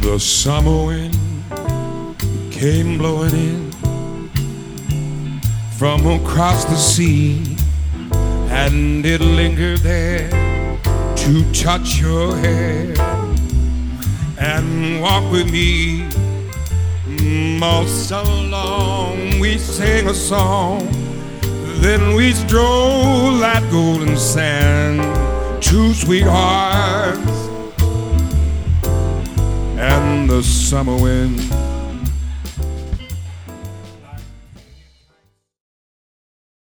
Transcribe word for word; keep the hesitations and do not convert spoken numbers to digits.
The summer wind came blowing in from across the sea, and it lingered there to touch your hair and walk with me. All summer long we sang a song, then we strolled that golden sand, two sweethearts and the summer wind